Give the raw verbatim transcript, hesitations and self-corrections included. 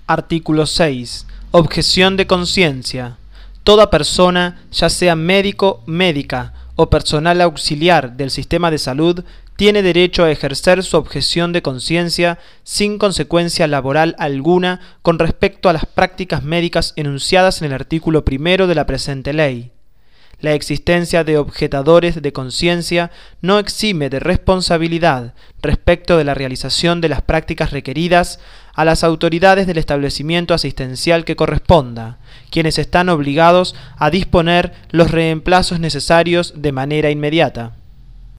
Artículo seis. Objeción de conciencia. Toda persona, ya sea médico, médica o personal auxiliar del sistema de salud, tiene derecho a ejercer su objeción de conciencia sin consecuencia laboral alguna con respecto a las prácticas médicas enunciadas en el artículo primero de la presente ley. La existencia de objetadores de conciencia no exime de responsabilidad respecto de la realización de las prácticas requeridas a las autoridades del establecimiento asistencial que corresponda, quienes están obligados a disponer los reemplazos necesarios de manera inmediata.